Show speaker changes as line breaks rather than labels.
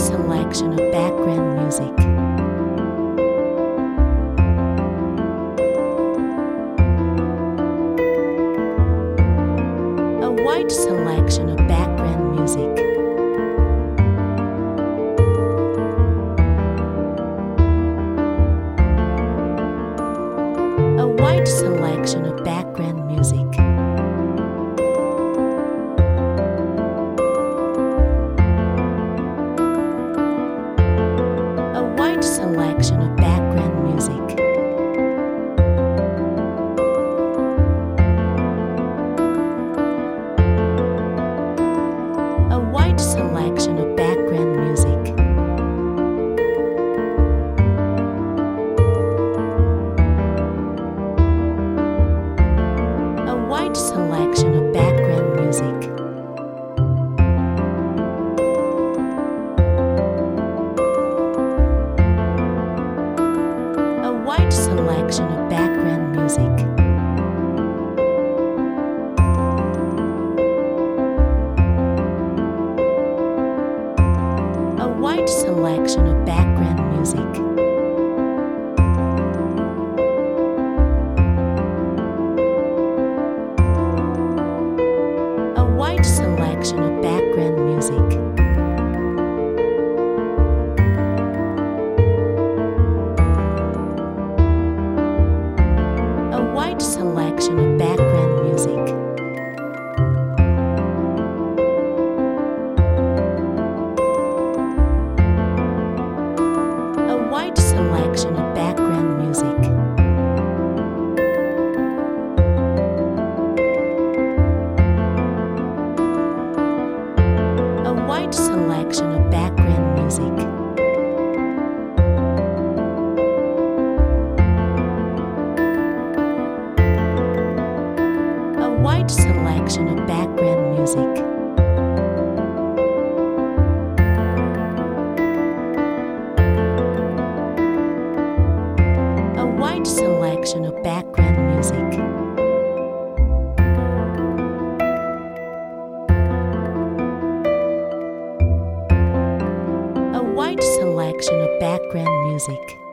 selection of background music. A wide selection of background music. A wide selection of background music. A wide selection of background music. A wide selection of background music. A wide selection of background music. A wide selection of background music. A wide selection of background music. A wide selection of background music. A wide selection of background music. A wide selection of background music. A wide selection of background music. A wide selection of background music. A wide selection of background music. A wide selection of background music.